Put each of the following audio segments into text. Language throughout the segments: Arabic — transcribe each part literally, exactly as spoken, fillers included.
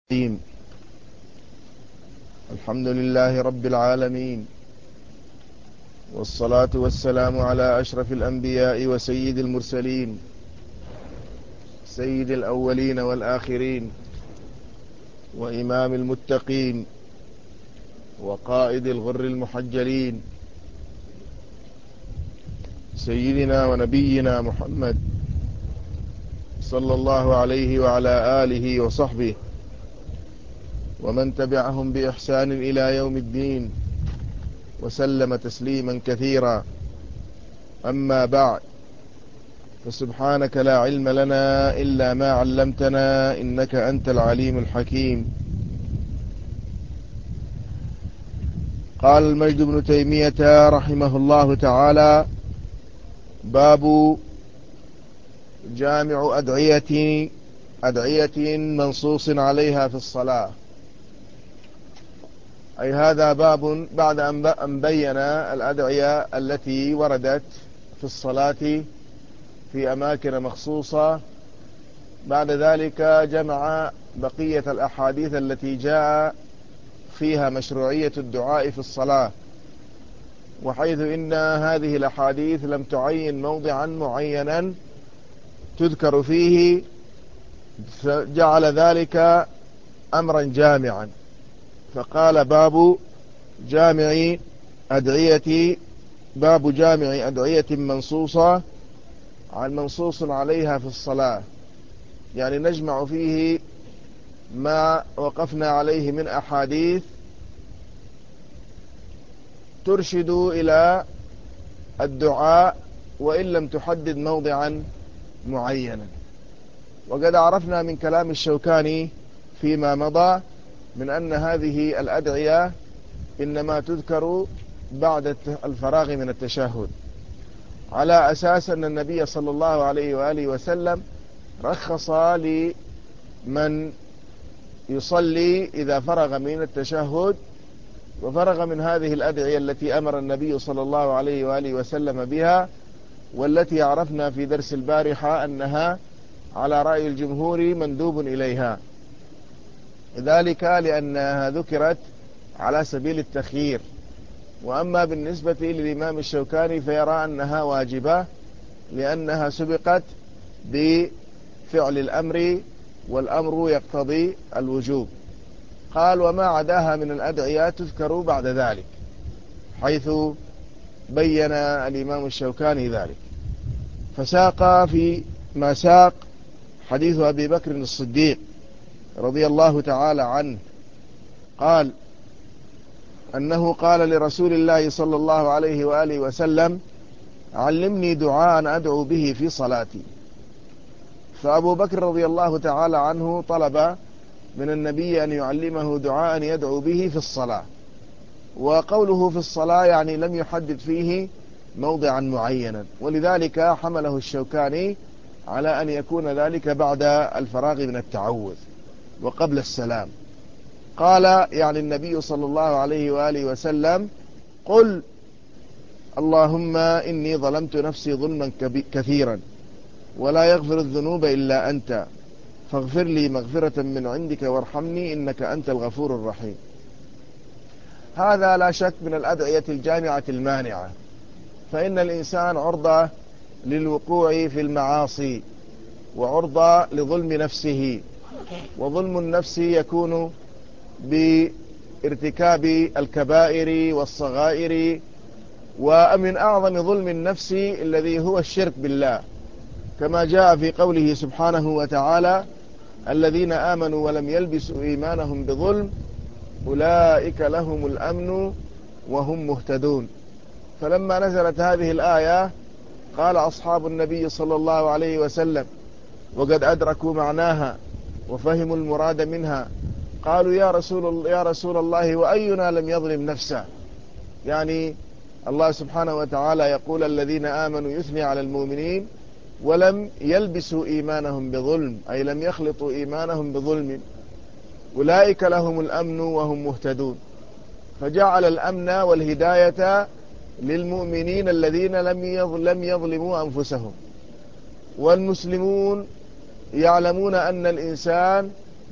الرحيم. الحمد لله رب العالمين، والصلاة والسلام على أشرف الأنبياء وسيد المرسلين، سيد الأولين والآخرين، وإمام المتقين، وقائد الغر المحجلين، سيدنا ونبينا محمد صلى الله عليه وعلى آله وصحبه ومن تبعهم بإحسان إلى يوم الدين، وسلم تسليما كثيرا. أما بعد، فسبحانك لا علم لنا إلا ما علمتنا، إنك أنت العليم الحكيم. قال المجد بن تيمية رحمه الله تعالى: باب جامع أدعية أدعية منصوص عليها في الصلاة. أي هذا باب بعد أن بين الأدعية التي وردت في الصلاة في أماكن مخصوصة، بعد ذلك جمع بقية الأحاديث التي جاء فيها مشروعية الدعاء في الصلاة، وحيث إن هذه الأحاديث لم تعين موضعا معينا تذكر فيه، فجعل ذلك أمرا جامعا، فقال: باب جامع أدعية باب جامع أدعية منصوصة عن منصوص عليها في الصلاة، يعني نجمع فيه ما وقفنا عليه من أحاديث ترشد إلى الدعاء وإن لم تحدد موضعا معينا. وقد عرفنا من كلام الشوكاني فيما مضى من أن هذه الأدعية إنما تذكر بعد الفراغ من التشهد، على أساس أن النبي صلى الله عليه وآله وسلم رخص لمن يصلي إذا فرغ من التشهد وفرغ من هذه الأدعية التي أمر النبي صلى الله عليه وآله وسلم بها، والتي عرفنا في درس البارحة أنها على رأي الجمهور مندوب إليها، ذلك لأنها ذكرت على سبيل التخيير. وأما بالنسبة للإمام الشوكاني فيرى أنها واجبة لأنها سبقت بفعل الأمر، والأمر يقتضي الوجوب. قال: وما عداها من الأدعية تذكر بعد ذلك، حيث بين الإمام الشوكاني ذلك. فساق في ما ساق حديث أبي بكر الصديق رضي الله تعالى عنه، قال أنه قال لرسول الله صلى الله عليه وآله وسلم: علمني دعاء أدعو به في صلاتي. فأبو بكر رضي الله تعالى عنه طلب من النبي أن يعلمه دعاء يدعو به في الصلاة، وقوله في الصلاة يعني لم يحدد فيه موضعا معينا، ولذلك حمله الشوكاني على أن يكون ذلك بعد الفراغ من التعوذ وقبل السلام. قال يعني النبي صلى الله عليه وآله وسلم: قل اللهم إني ظلمت نفسي ظلما كثيرا ولا يغفر الذنوب إلا أنت فاغفر لي مغفرة من عندك وارحمني إنك أنت الغفور الرحيم. هذا لا شك من الأدعية الجامعة المانعة، فإن الإنسان عرضة للوقوع في المعاصي، وعرضة لظلم نفسه، وظلم النفس يكون بارتكاب الكبائر والصغائر، ومن أعظم ظلم النفس الذي هو الشرك بالله، كما جاء في قوله سبحانه وتعالى: الذين آمنوا ولم يلبسوا إيمانهم بظلم أولئك لهم الأمن وهم مهتدون. فلما نزلت هذه الآية قال أصحاب النبي صلى الله عليه وسلم وقد أدركوا معناها وفهموا المراد منها، قالوا: يا رسول يا رسول الله وأينا لم يظلم نفسه؟ يعني الله سبحانه وتعالى يقول: الذين آمنوا يثني على المؤمنين ولم يلبسوا إيمانهم بظلم، أي لم يخلطوا إيمانهم بظلم، أولئك لهم الأمن وهم مهتدون. فجعل الأمن والهداية للمؤمنين الذين لم يظلموا أنفسهم. والمسلمون يعلمون أن الإنسان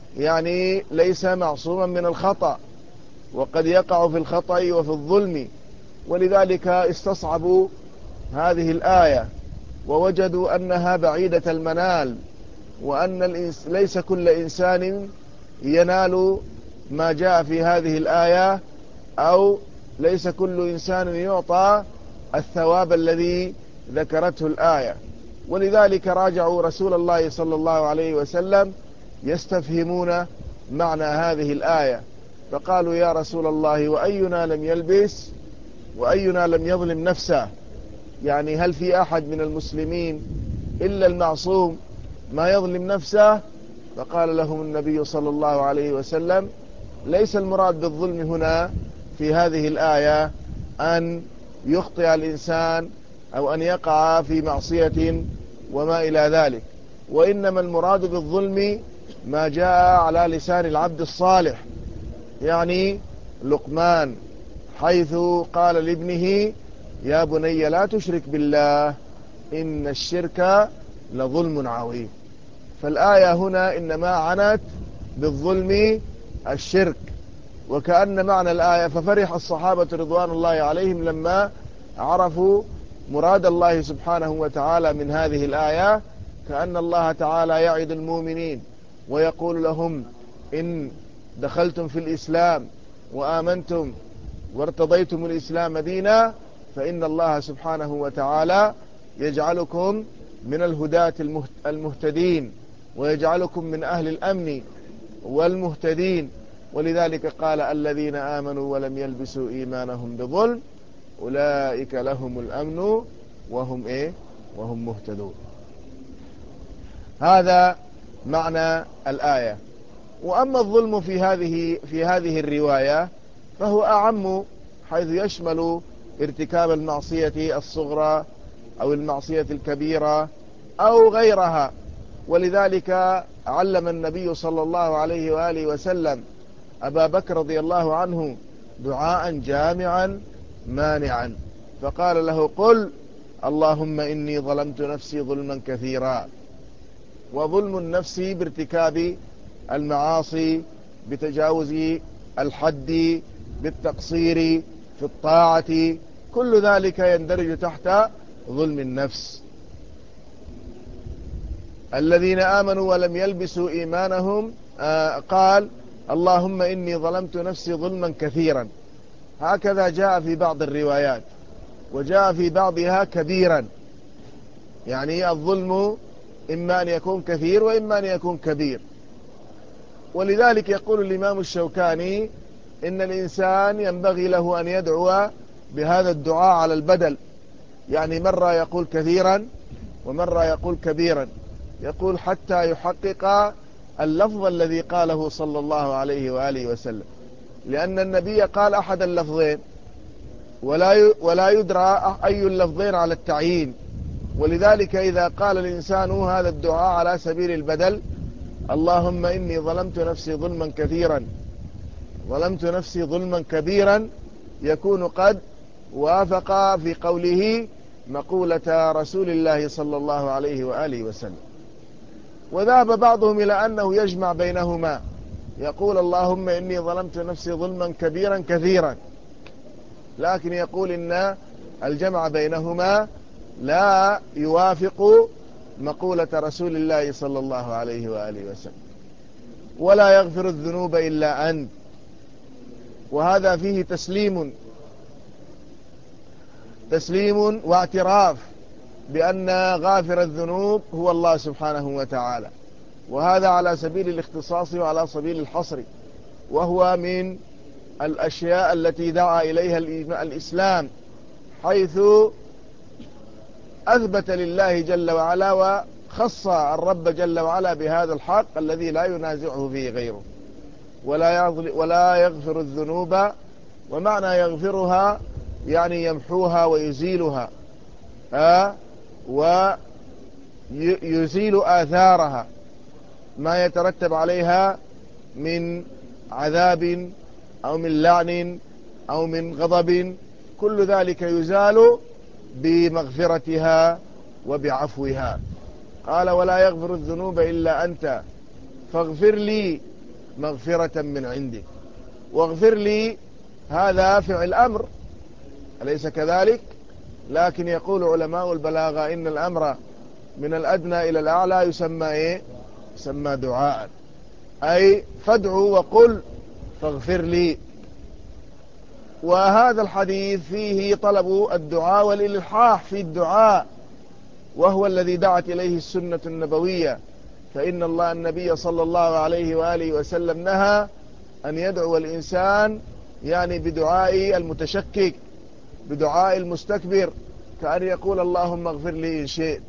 يعني ليس معصوما من الخطأ، وقد يقع في الخطأ وفي الظلم، ولذلك استصعبوا هذه الآية ووجدوا أنها بعيدة المنال، وأن الإنس ليس كل إنسان ينال ما جاء في هذه الآية، أو ليس كل إنسان يعطى الثواب الذي ذكرته الآية. ولذلك راجعوا رسول الله صلى الله عليه وسلم يستفهمون معنى هذه الآية، فقالوا يا رسول الله وأينا لم يلبس وأينا لم يظلم نفسه، يعني هل في أحد من المسلمين إلا المعصوم ما يظلم نفسه؟ فقال لهم النبي صلى الله عليه وسلم ليس المراد بالظلم هنا في هذه الآية أن يخطئ الإنسان أو أن يقع في معصية وما إلى ذلك، وإنما المراد بالظلم ما جاء على لسان العبد الصالح، يعني لقمان حيث قال لابنه يا بني لا تشرك بالله إن الشرك لظلم عظيم. فالآية هنا إنما عنت بالظلم الشرك، وكأن معنى الآية ففرح الصحابة رضوان الله عليهم لما عرفوا مراد الله سبحانه وتعالى من هذه الآية، كأن الله تعالى يعد المؤمنين ويقول لهم إن دخلتم في الإسلام وآمنتم وارتضيتم الإسلام دينا فإن الله سبحانه وتعالى يجعلكم من الهداة المهتدين، ويجعلكم من أهل الأمن والمهتدين. ولذلك قال الذين آمنوا ولم يلبسوا إيمانهم بظلم أولئك لهم الأمن وهم إيه وهم مهتدون. هذا معنى الآية. وأما الظلم في هذه في هذه الرواية فهو أعم، حيث يشمل ارتكاب المعصية الصغرى أو المعصية الكبيرة أو غيرها. ولذلك علم النبي صلى الله عليه وآله وسلم أبا بكر رضي الله عنه دعاء جامعا مانعا، فقال له قل اللهم إني ظلمت نفسي ظلما كثيرا. وظلم النفس بارتكاب المعاصي، بتجاوز الحد، بالتقصير في الطاعة، كل ذلك يندرج تحت ظلم النفس. الذين آمنوا ولم يلبسوا إيمانهم آه قال اللهم إني ظلمت نفسي ظلما كثيرا، هكذا جاء في بعض الروايات، وجاء في بعضها كبيرا، يعني الظلم إما أن يكون كثير وإما أن يكون كبير. ولذلك يقول الإمام الشوكاني إن الإنسان ينبغي له أن يدعو بهذا الدعاء على البدل، يعني مرة يقول كثيرا ومرة يقول كبيرا، يقول حتى يحقق اللفظ الذي قاله صلى الله عليه وآله وسلم، لأن النبي قال أحد اللفظين ولا ولا يدرى أي اللفظين على التعيين. ولذلك إذا قال الإنسان هذا الدعاء على سبيل البدل اللهم إني ظلمت نفسي ظلما كثيرا ظلمت نفسي ظلما كبيرا، يكون قد وافق في قوله مقولة رسول الله صلى الله عليه وآله وسلم. وذهب بعضهم إلى أنه يجمع بينهما، يقول اللهم إني ظلمت نفسي ظلما كبيرا كثيرا، لكن يقول إن الجمع بينهما لا يوافق مقولة رسول الله صلى الله عليه وآله وسلم. ولا يغفر الذنوب إلا أنت، وهذا فيه تسليم تسليم واعتراف بأن غافر الذنوب هو الله سبحانه وتعالى، وهذا على سبيل الاختصاص وعلى سبيل الحصر، وهو من الأشياء التي دعا إليها الإسلام، حيث أثبت لله جل وعلا وخص الرب جل وعلا بهذا الحق الذي لا ينازعه فيه غيره. ولا يغفر الذنوب، ومعنى يغفرها يعني يمحوها ويزيلها آه ويزيل آثارها، ما يترتب عليها من عذاب أو من لعن أو من غضب، كل ذلك يزال بمغفرتها وبعفوها. قال ولا يغفر الذنوب إلا أنت فاغفر لي مغفرة من عندك. واغفر لي هذا فعل أمر، أليس كذلك؟ لكن يقول علماء البلاغة إن الأمر من الأدنى إلى الأعلى يسمى إيه؟ يسمى دعاء، أي فادعوا وقل فاغفر لي. وهذا الحديث فيه طلب الدعاء والإلحاح في الدعاء، وهو الذي دعت إليه السنة النبوية، فإن الله النبي صلى الله عليه وآله وسلم نهى أن يدعو الإنسان يعني بدعاء المتشكك، بدعاء المستكبر، كأن يقول اللهم اغفر لي إن شئت،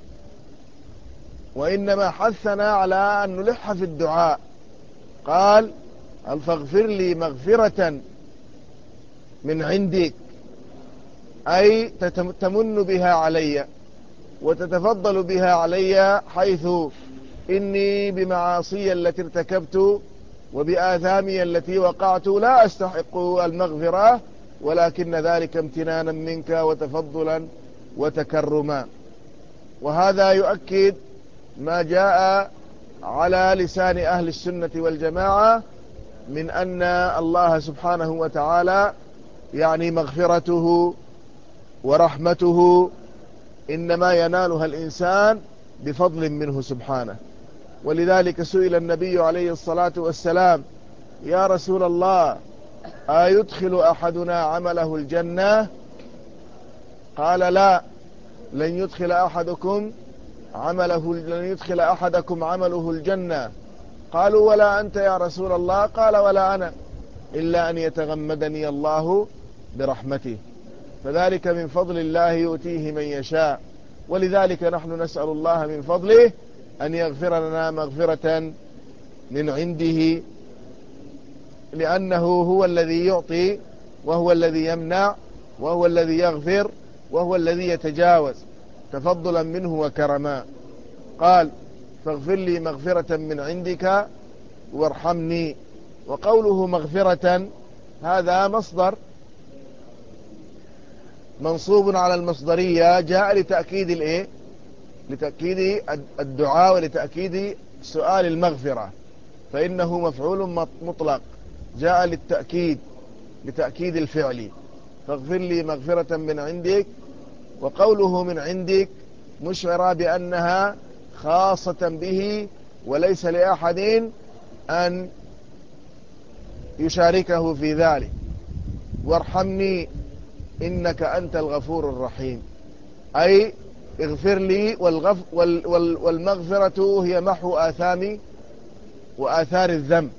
وإنما حثنا على أن نلح في الدعاء. قال فاغفر لي مغفرة من عندك، أي تمن بها علي وتتفضل بها علي، حيث إني بمعاصي التي ارتكبت وبآثامي التي وقعت لا أستحق المغفرة، ولكن ذلك امتنانا منك وتفضلا وتكرما. وهذا يؤكد ما جاء على لسان أهل السنة والجماعة من أن الله سبحانه وتعالى يعني مغفرته ورحمته إنما ينالها الإنسان بفضل منه سبحانه. ولذلك سئل النبي عليه الصلاة والسلام: يا رسول الله، أيدخل أحدنا عمله الجنة؟ قال: لا، لن يدخل أحدكم عمله لن يدخل أحدكم عمله الجنة. قالوا: ولا أنت يا رسول الله؟ قال: ولا أنا، إلا أن يتغمدني الله برحمته، فذلك من فضل الله يؤتيه من يشاء. ولذلك نحن نسأل الله من فضله أن يغفر لنا مغفرة من عنده، لأنه هو الذي يعطي وهو الذي يمنع وهو الذي يغفر وهو الذي يتجاوز تفضلا منه وكرما. قال: فاغفر لي مغفرة من عندك وارحمني. وقوله مغفرة هذا مصدر منصوب على المصدرية، جاء لتأكيد الايه لتأكيد الدعاء ولتأكيد سؤال المغفرة، فإنه مفعول مطلق جاء للتأكيد لتأكيد الفعل. فاغفر لي مغفرة من عندك. وقوله من عندك مشعر بأنها خاصة به وليس لأحد أن يشاركه في ذلك. وارحمني إنك أنت الغفور الرحيم، أي اغفر لي. والغف وال وال والمغفرة هي محو آثامي وآثار الذنب،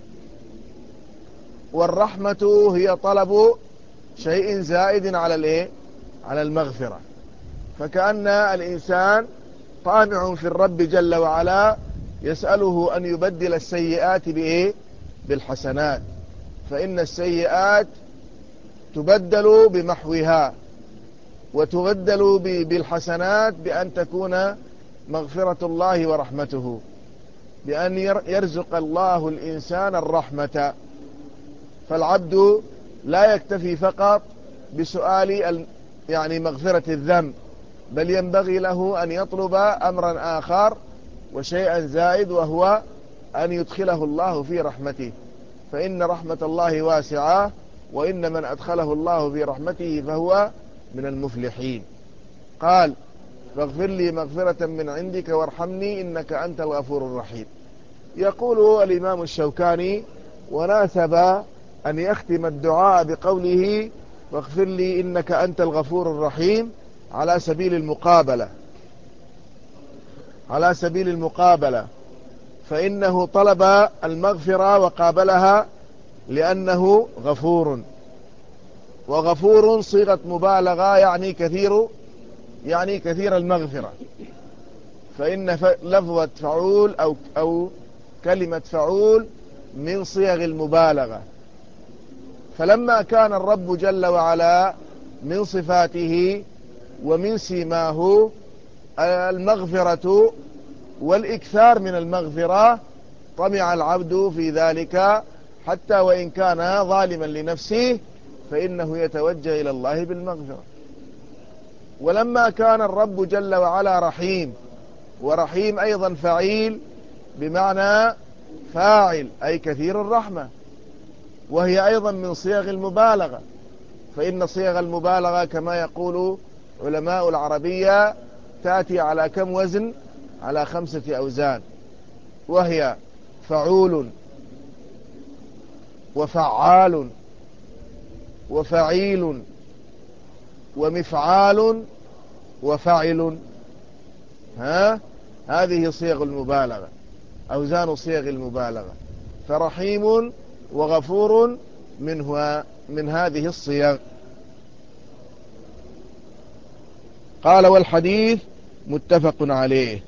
والرحمة هي طلب شيء زائد على الايه على المغفرة. فكأن الإنسان طامع في الرب جل وعلا، يسأله أن يبدل السيئات بإيه بالحسنات، فإن السيئات تبدل بمحوها وتبدل بالحسنات بأن تكون مغفرة الله ورحمته، بأن يرزق الله الإنسان الرحمة. فالعبد لا يكتفي فقط بسؤال يعني مغفرة الذنب، بل ينبغي له أن يطلب أمرا آخر وشيئا زائد، وهو أن يدخله الله في رحمته، فإن رحمة الله واسعة، وإن من أدخله الله في رحمته فهو من المفلحين. قال: فاغفر لي مغفرة من عندك وارحمني إنك أنت الغفور الرحيم. يقول الإمام الشوكاني: وناسب أن يختم الدعاء بقوله واغفر لي إنك أنت الغفور الرحيم على سبيل المقابلة على سبيل المقابلة فإنه طلب المغفرة وقابلها لأنه غفور، وغفور صيغة مبالغة يعني كثير يعني كثير المغفرة، فإن لفظة فعول أو, أو كلمة فعول من صيغ المبالغة. فلما كان الرب جل وعلا من صفاته ومن سيماه المغفرة والإكثار من المغفرة، طمع العبد في ذلك، حتى وإن كان ظالما لنفسه فإنه يتوجه إلى الله بالمغفرة. ولما كان الرب جل وعلا رحيم، ورحيم أيضا فعيل، بمعنى فاعل أي كثير الرحمة، وهي أيضا من صيغ المبالغة، فإن صيغ المبالغة كما يقول علماء العربية تأتي على كم وزن؟ على خمسة أوزان، وهي فعول وفعال وفعيل ومفعال وفعل. ها هذه صيغ المبالغة، أوزان صيغ المبالغة، فرحيم وغفور منها من هذه الصيغ. قال والحديث متفق عليه،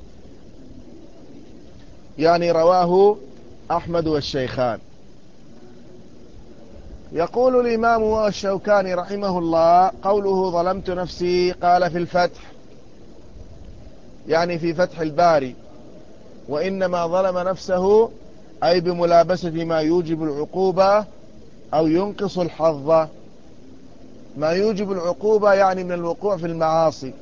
يعني رواه أحمد والشيخان. يقول الإمام الشوكاني رحمه الله: قوله ظلمت نفسي، قال في الفتح، يعني في فتح الباري، وإنما ظلم نفسه أي بملابسة ما يوجب العقوبة أو ينقص الحظ. ما يوجب العقوبة يعني من الوقوع في المعاصي،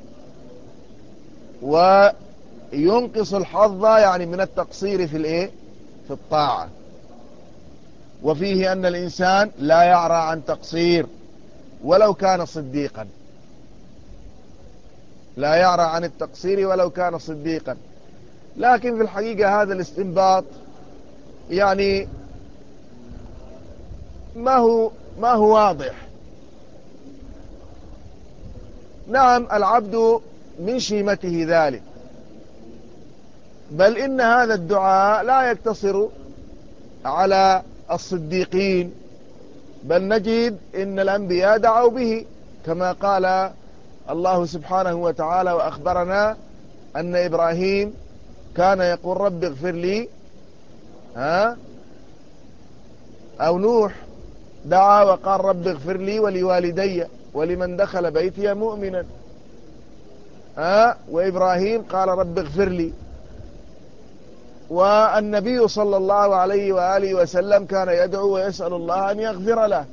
وينقص الحظ يعني من التقصير في الايه في الطاعة. وفيه أن الإنسان لا يعرى عن تقصير ولو كان صديقا، لا يعرى عن التقصير ولو كان صديقا. لكن في الحقيقة هذا الاستنباط يعني ما هو ما هو واضح. نعم العبد من شيمته ذلك، بل إن هذا الدعاء لا يقتصر على الصديقين، بل نجد إن الأنبياء دعوا به، كما قال الله سبحانه وتعالى وأخبرنا أن إبراهيم كان يقول رب اغفر لي، ها أو نوح دعا وقال رب اغفر لي ولوالدي ولمن دخل بيتي مؤمنا، ها وإبراهيم قال رب اغفر لي. والنبي صلى الله عليه وآله وسلم كان يدعو ويسأل الله أن يغفر له،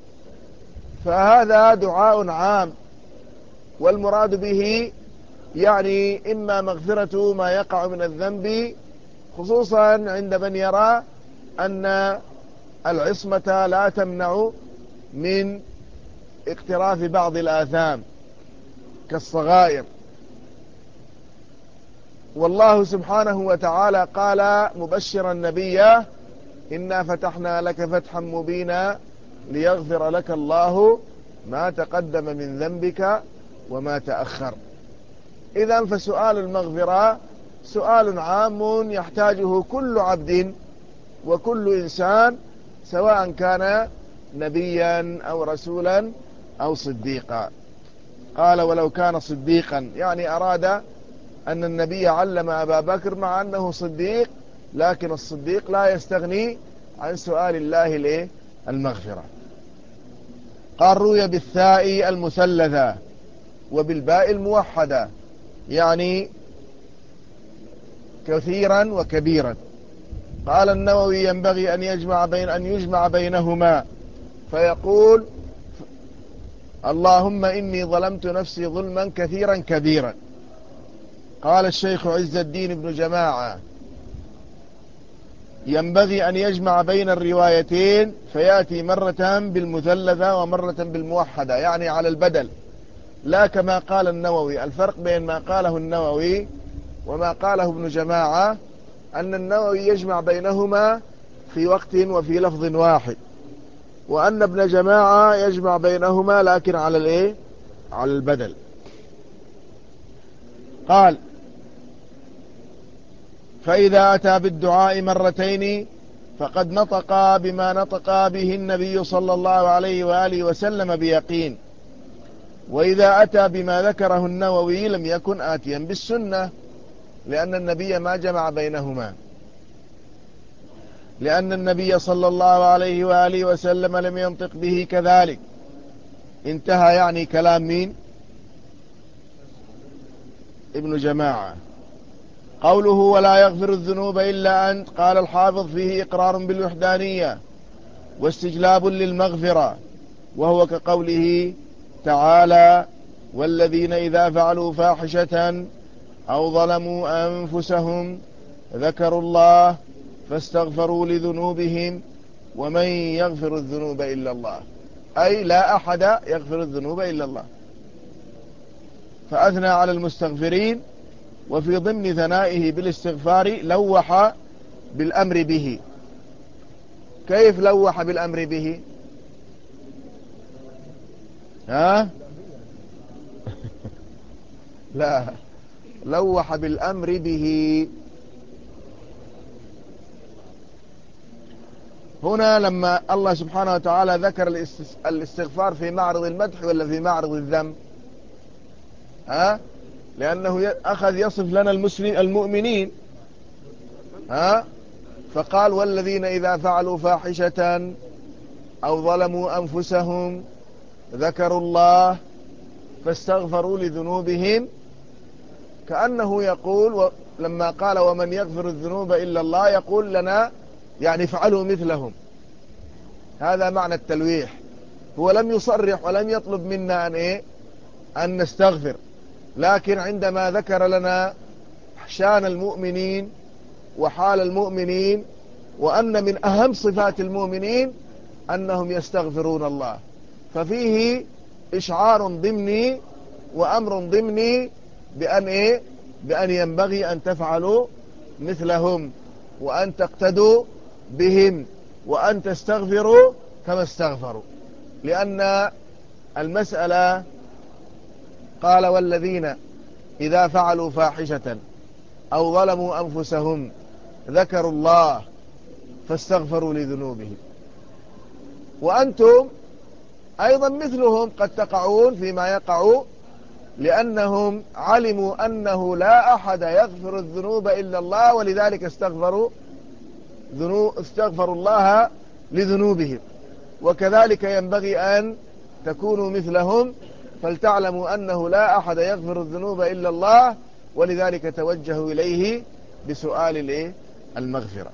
فهذا دعاء عام، والمراد به يعني إما مغفرة ما يقع من الذنب، خصوصا عند من يرى أن العصمة لا تمنع من اقتراف بعض الآثام كالصغائر. والله سبحانه وتعالى قال مبشرا نبيا: إنا فتحنا لك فتحا مبينا ليغفر لك الله ما تقدم من ذنبك وما تأخر. إذن فسؤال المغفرة سؤال عام يحتاجه كل عبد وكل إنسان، سواء كان نبيا أو رسولا أو صديقا. قال ولو كان صديقا، يعني أراد أن النبي علم أبا بكر مع أنه صديق، لكن الصديق لا يستغني عن سؤال الله المغفرة. قال روي بالثاء المثلثة وبالباء الموحدة، يعني كثيرا وكبيرا. قال النووي ينبغي أن يجمع بين أن يجمع بينهما، فيقول اللهم إني ظلمت نفسي ظلما كثيرا كبيرا. قال الشيخ عز الدين بن جماعة ينبغي أن يجمع بين الروايتين، فيأتي مرة بالمثلثة ومرة بالموحدة، يعني على البدل، لا كما قال النووي. الفرق بين ما قاله النووي وما قاله ابن جماعة أن النووي يجمع بينهما في وقت وفي لفظ واحد، وأن ابن جماعة يجمع بينهما لكن على الايه على البدل. قال فإذا أتى بالدعاء مرتين فقد نطق بما نطق به النبي صلى الله عليه وآله وسلم بيقين، وإذا أتى بما ذكره النووي لم يكن آتيا بالسنة، لأن النبي ما جمع بينهما، لأن النبي صلى الله عليه وآله وسلم لم ينطق به كذلك. انتهى يعني كلام مين؟ ابن جماعة. قوله ولا يغفر الذنوب إلا أنت، قال الحافظ فيه إقرار بالوحدانية واستجلاب للمغفرة، وهو كقوله تعالى والذين إذا فعلوا فاحشة أو ظلموا أنفسهم ذكروا الله فاستغفروا لذنوبهم ومن يغفر الذنوب إلا الله، أي لا أحد يغفر الذنوب إلا الله. فأثنى على المستغفرين، وفي ضمن ثنائه بالاستغفار لوح بالأمر به. كيف لوح بالأمر به؟ ها؟ لا، لوح بالأمر به. هنا لما الله سبحانه وتعالى ذكر الاستغفار في معرض المدح ولا في معرض الذم؟ ها؟ لأنه أخذ يصف لنا المسلم المؤمنين، ها؟ فقال والذين إذا فعلوا فاحشة أو ظلموا أنفسهم ذكروا الله فاستغفروا لذنوبهم، كأنه يقول لما قال ومن يغفر الذنوب إلا الله يقول لنا يعني فعلوا مثلهم. هذا معنى التلويح. هو لم يصرح ولم يطلب منا أن, إيه؟ أن نستغفر، لكن عندما ذكر لنا شان المؤمنين وحال المؤمنين وأن من أهم صفات المؤمنين أنهم يستغفرون الله، ففيه إشعار ضمني وأمر ضمني بأن, إيه؟ بأن ينبغي أن تفعلوا مثلهم وأن تقتدوا بهم وأن تستغفروا كما استغفروا. لأن المسألة قال والذين إذا فعلوا فاحشة أو ظلموا أنفسهم ذكروا الله فاستغفروا لذنوبهم، وأنتم أيضا مثلهم قد تقعون فيما يقعوا، لأنهم علموا أنه لا أحد يغفر الذنوب إلا الله، ولذلك استغفروا ذنوب استغفروا الله لذنوبهم. وكذلك ينبغي أن تكونوا مثلهم، فلتعلموا أنه لا أحد يغفر الذنوب إلا الله، ولذلك توجهوا إليه بسؤال المغفرة.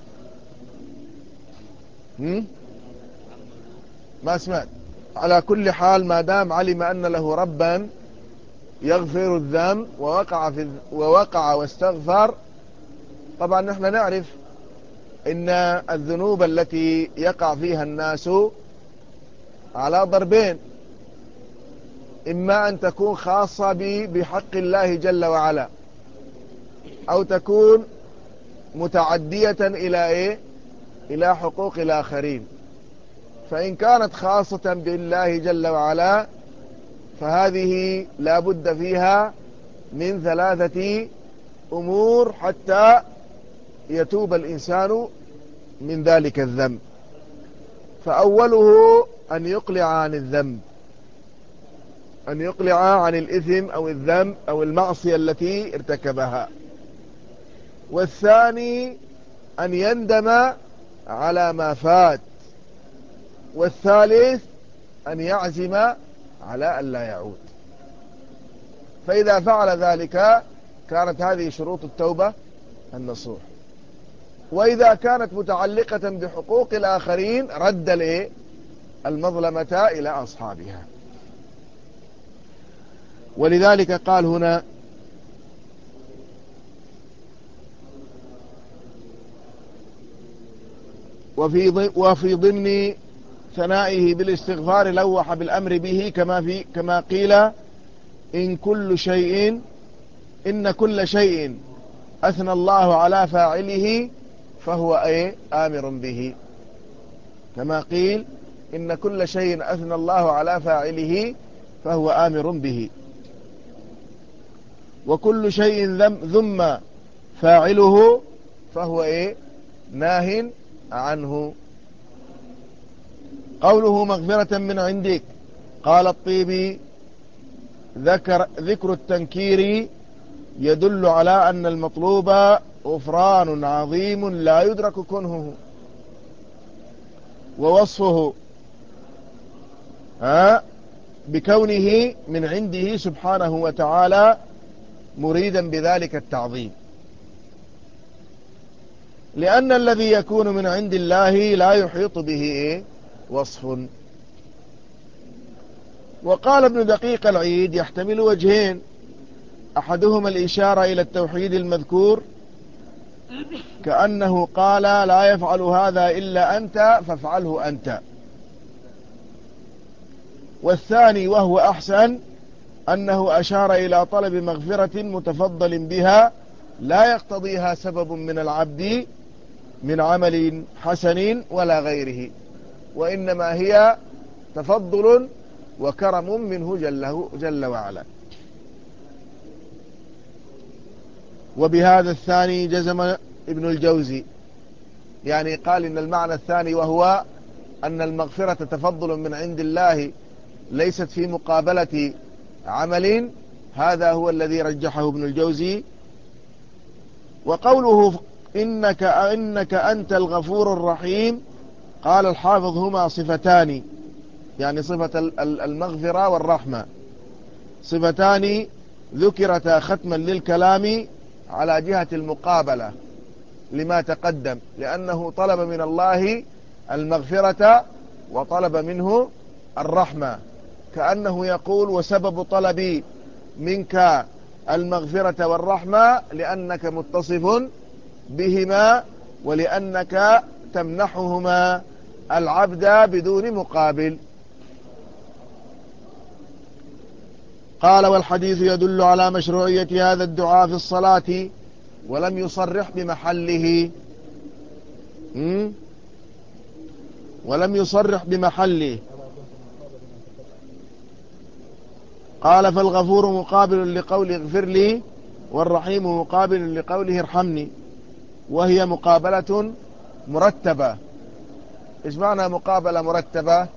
ما سمعت. على كل حال ما دام علم أن له ربا يغفر الذنب ووقع, في ووقع واستغفر. طبعا نحن نعرف إن الذنوب التي يقع فيها الناس على ضربين: إما أن تكون خاصة بحق الله جل وعلا، أو تكون متعدية إلى إيه؟ إلى حقوق الآخرين. فإن كانت خاصة بالله جل وعلا فهذه لا بد فيها من ثلاثة أمور حتى يتوب الإنسان من ذلك الذنب. فأوله أن يقلع عن الذنب، أن يقلع عن الإثم أو الذنب أو المعصية التي ارتكبها. والثاني أن يندم على ما فات. والثالث أن يعزم على أن لا يعود. فإذا فعل ذلك كانت هذه شروط التوبة النصوح. وإذا كانت متعلقة بحقوق الآخرين رد المظلمة إلى أصحابها. ولذلك قال هنا وفي وفي ضمن ثنائه بالاستغفار لوح بالأمر به كما في كما قيل إن كل شيء إن كل شيء أثنى الله على فاعله فهو أي آمر به. كما قيل إن كل شيء أثنى الله على فاعله فهو آمر به، وكل شيء ذم فاعله فهو إيه؟ ناه عنه. قوله مغفرة من عندك، قال الطيبي ذكر ذكر التنكير يدل على أن المطلوب غفران عظيم لا يدرك كنهه، ووصفه ها بكونه من عنده سبحانه وتعالى مريدا بذلك التعظيم، لأن الذي يكون من عند الله لا يحيط به وصف. وقال ابن دقيق العيد يحتمل وجهين: أحدهما الإشارة إلى التوحيد المذكور كأنه قال لا يفعل هذا إلا أنت فافعله أنت. والثاني وهو أحسن أنه أشار إلى طلب مغفرة متفضل بها لا يقتضيها سبب من العبد من عمل حسن ولا غيره، وإنما هي تفضل وكرم منه جل, جل وعلا. وبهذا الثاني جزم ابن الجوزي، يعني قال إن المعنى الثاني وهو أن المغفرة تفضل من عند الله ليست في مقابلة عمل، هذا هو الذي رجحه ابن الجوزي. وقوله إنك, إنك أنت الغفور الرحيم، قال الحافظ هما صفتان، يعني صفة المغفرة والرحمة صفتان ذكرتا ختما للكلام على جهة المقابلة لما تقدم، لأنه طلب من الله المغفرة وطلب منه الرحمة، كأنه يقول وسبب طلبي منك المغفرة والرحمة لأنك متصف بهما ولأنك تمنحهما العبد بدون مقابل. قال والحديث يدل على مشروعية هذا الدعاء في الصلاة ولم يصرح بمحله ولم يصرح بمحله قال فالغفور مقابل لقول اغفر لي، والرحيم مقابل لقوله ارحمني، وهي مقابلة مرتبة. ايش معنى مقابلة مرتبة؟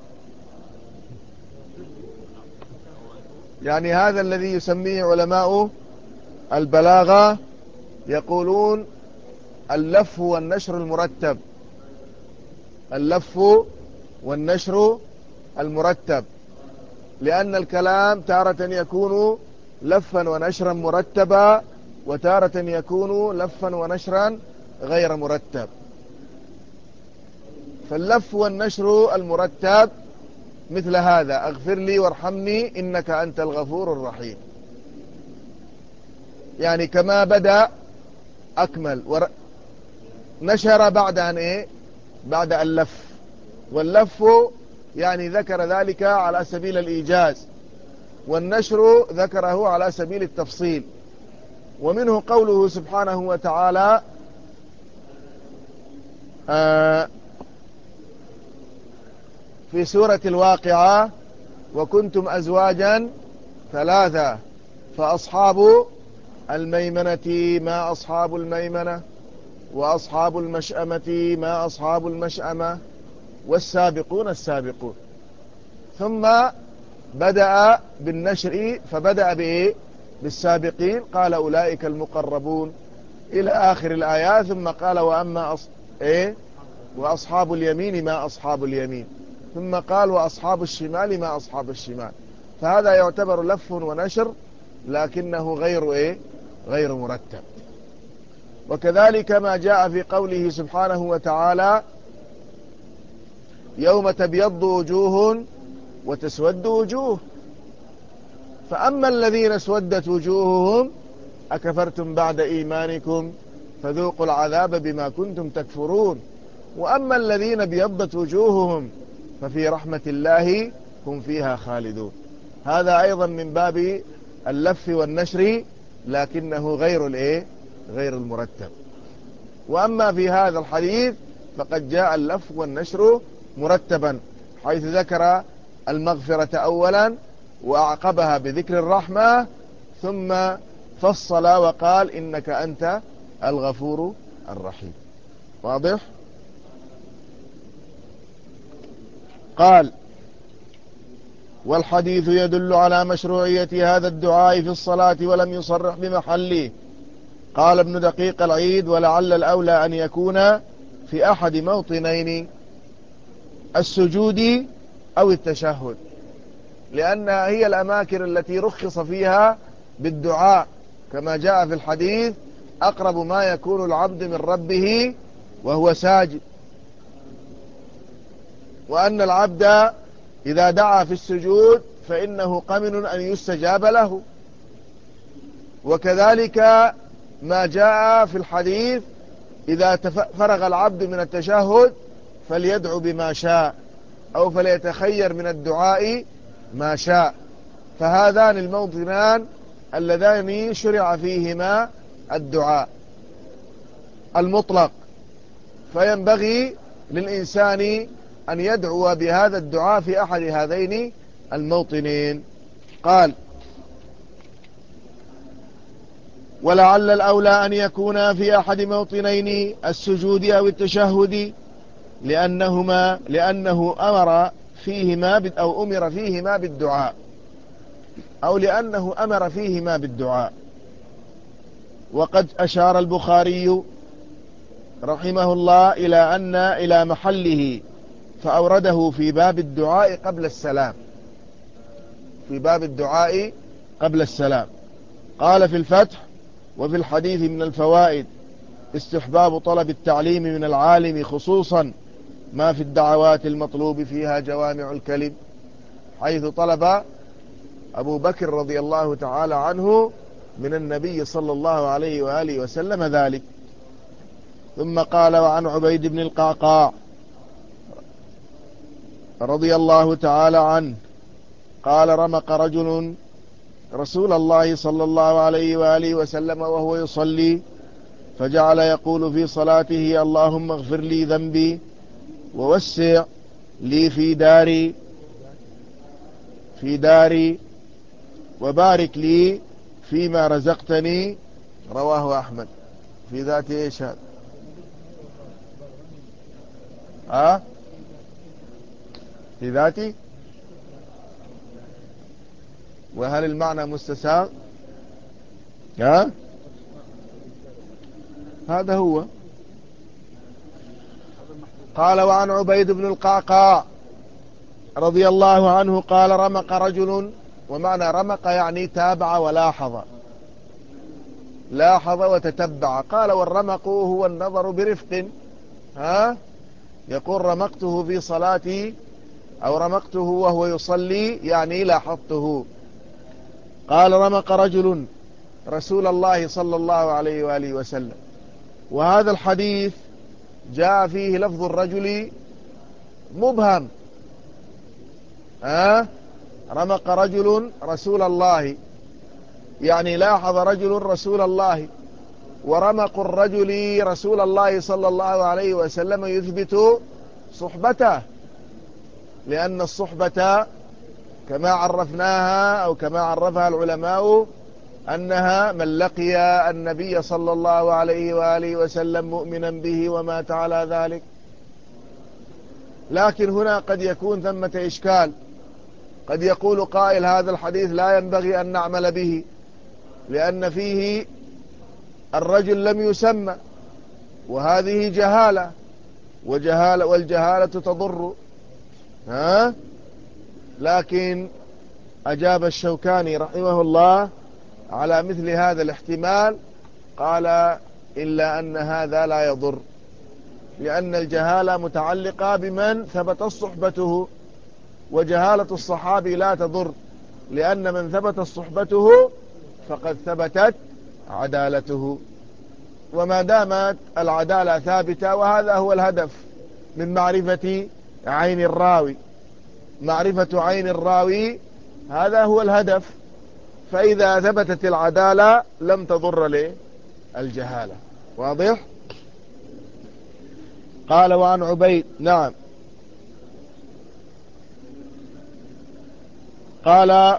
يعني هذا الذي يسميه علماء البلاغة يقولون اللف والنشر المرتب، اللف والنشر المرتب، لأن الكلام تارة يكون لفا ونشرا مرتبا، وتارة يكون لفا ونشرا غير مرتب. فاللف والنشر المرتب مثل هذا اغفر لي وارحمني إنك أنت الغفور الرحيم، يعني كما بدأ أكمل. ونشر بعد أن إيه؟ بعد اللف، واللف يعني ذكر ذلك على سبيل الإيجاز، والنشر ذكره على سبيل التفصيل. ومنه قوله سبحانه وتعالى آه في سورة الواقعة وكنتم أزواجا ثلاثة فأصحاب الميمنة ما أصحاب الميمنة، وأصحاب المشأمة ما أصحاب المشأمة، والسابقون السابقون. ثم بدأ بالنشر فبدأ بإيه؟ بالسابقين، قال أولئك المقربون إلى آخر الآيات، ثم قال وأما أص... إيه؟ وأصحاب اليمين ما أصحاب اليمين، ثم قال وأصحاب الشمال ما أصحاب الشمال. فهذا يعتبر لف ونشر لكنه غير إيه؟ غير مرتب. وكذلك ما جاء في قوله سبحانه وتعالى يوم تبيض وجوه وتسود وجوه، فأما الذين اسودت وجوههم أكفرتم بعد إيمانكم فذوقوا العذاب بما كنتم تكفرون، وأما الذين ابيضت وجوههم ففي رحمة الله هم فيها خالدون. هذا أيضا من باب اللف والنشر لكنه غير الايه؟ غير المرتب. وأما في هذا الحديث فقد جاء اللف والنشر مرتبا، حيث ذكر المغفرة أولا وأعقبها بذكر الرحمة، ثم فصل وقال إنك أنت الغفور الرحيم. واضح؟ قال والحديث يدل على مشروعية هذا الدعاء في الصلاة ولم يصرح بمحله. قال ابن دقيق العيد ولعل الأولى أن يكون في أحد موطنين، السجود أو التشهد، لأنها هي الأماكن التي رخص فيها بالدعاء، كما جاء في الحديث أقرب ما يكون العبد من ربه وهو ساجد، وأن العبد إذا دعا في السجود فإنه قمن أن يستجاب له. وكذلك ما جاء في الحديث إذا فرغ العبد من التشهد فليدعو بما شاء أو فليتخير من الدعاء ما شاء. فهذان الموطنان اللذان شرع فيهما الدعاء المطلق، فينبغي للإنسان أن يدعو بهذا الدعاء في أحد هذين الموطنين. قال: ولعل الأولى أن يكون في أحد موطنين السجود أو التشهد، لأنهما لأنه أمر فيهما أو أمر فيهما بالدعاء، أو لأنه أمر فيهما بالدعاء. وقد أشار البخاري رحمه الله إلى أن إلى محله فأورده في باب الدعاء قبل السلام، في باب الدعاء قبل السلام. قال في الفتح: وفي الحديث من الفوائد استحباب طلب التعليم من العالم، خصوصا ما في الدعوات المطلوب فيها جوامع الكلم، حيث طلب أبو بكر رضي الله تعالى عنه من النبي صلى الله عليه وآله وسلم ذلك. ثم قال: وعن عبيد بن القعقاع رضي الله تعالى عنه قال: رمق رجل رسول الله صلى الله عليه وآله وسلم وهو يصلي، فجعل يقول في صلاته: اللهم اغفر لي ذنبي ووسع لي في داري في داري وبارك لي فيما رزقتني. رواه أحمد. في ذات ايش هذا؟ ها؟ في ذاتي؟ وهل المعنى مستساغ؟ ها؟ هذا هو. قال: وعن عبيد بن القعقاع رضي الله عنه قال: رمق رجل، ومعنى رمق يعني تابع ولاحظ، لاحظ وتتبع. قال: والرمق هو النظر برفق. ها؟ يقول: رمقته في صلاتي، أو رمقته وهو يصلي، يعني لاحظته. قال: رمق رجل رسول الله صلى الله عليه وآله وسلم. وهذا الحديث جاء فيه لفظ الرجل مبهم. ها؟ رمق رجل رسول الله، يعني لاحظ رجل رسول الله. ورمق الرجل رسول الله صلى الله عليه وسلم يثبت صحبته، لأن الصحبة كما عرفناها أو كما عرفها العلماء أنها من لقي النبي صلى الله عليه وآله وسلم مؤمنا به ومات على ذلك. لكن هنا قد يكون ثمة إشكال، قد يقول قائل: هذا الحديث لا ينبغي أن نعمل به، لأن فيه الرجل لم يسمى، وهذه جهالة، وجهالة والجهالة تضر. ها؟ لكن أجاب الشوكاني رحمه الله على مثل هذا الاحتمال، قال: إلا أن هذا لا يضر، لأن الجهالة متعلقة بمن ثبت صحبته، وجهالة الصحابي لا تضر، لأن من ثبت صحبته فقد ثبتت عدالته. وما دامت العدالة ثابتة، وهذا هو الهدف من معرفة عين الراوي، معرفة عين الراوي هذا هو الهدف. فإذا ثبتت العدالة لم تضر له الجهالة. واضح؟ قال: وعن عبيد. نعم. قال: